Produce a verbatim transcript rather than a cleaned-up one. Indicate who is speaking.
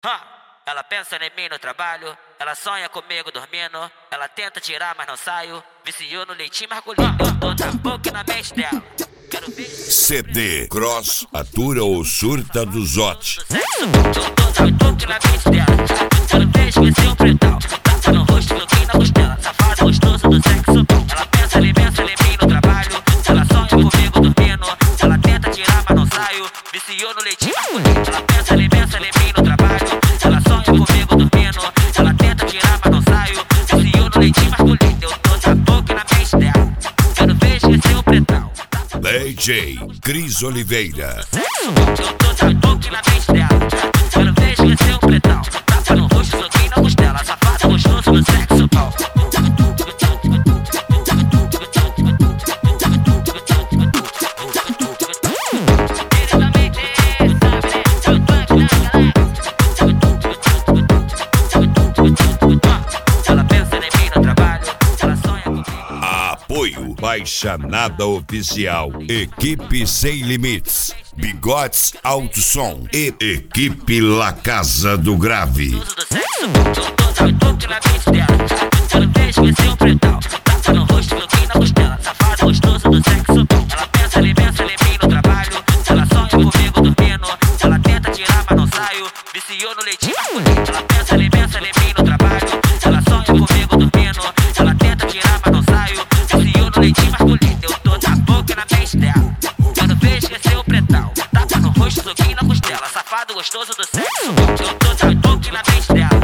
Speaker 1: Ha! Ela pensa em mim no trabalho, ela sonha comigo dormindo, ela tenta tirar, mas não saio. Viciou no leitinho masculino, eu tô na boca e na mente dela. Quero ver
Speaker 2: C D Cross atura ou surta do Zote.
Speaker 1: sexo, eu tô na boca e na mente dela. Quero ver esquecer o pretão, tapa no rosto, bloqueio na costela. Safado gostoso do sexo, ela pensa em pensa em mim no trabalho, ela sonha comigo dormindo, ela tenta tirar, mas não saio. Viciou no leitinho masculino, ela pensa em pensa em mim no trabalho, ela sonha comigo dormindo, ela tenta tirar, mas não saio. Viciou no leitinho masculino, eu tô na boca e na mente dela. Quero ver esquecer o pretão.
Speaker 2: D J Cris Oliveira.
Speaker 1: Eu tô na boca e na mente dela. Quero ver esquecer o pretão. Tapa no rosto, soquinho na costela. Safado gostoso no sexo, pau. Ela pensa em mim no trabalho, ela sonha comigo.
Speaker 2: Apoio Baixa Nada Oficial, Equipe Sem Limites, Bigotes Alto Som e Equipe La Casa do Grave.
Speaker 1: Do sexo, eu tô na boca e na mente dela. Quero ver esquecer o pretão. Tapa no rosto, bloqueio na costela. Safado gostoso do sexo. Ela pensa em pensa em mim no trabalho, ela sonha comigo dormindo, ela tenta tirar, mas não saio. Viciou no leitinho masculino, ela pensa em pensa em mim no trabalho, ela sonha comigo dormindo, ela tenta tirar, mas não saio. Viciou no leitinho masculino, eu tô na boca e na mente dela. Quero ver esquecer o pretão. Tapa no rosto, soquinho na costela. Safado gostoso do sexo, eu tô na boca e na mente dela.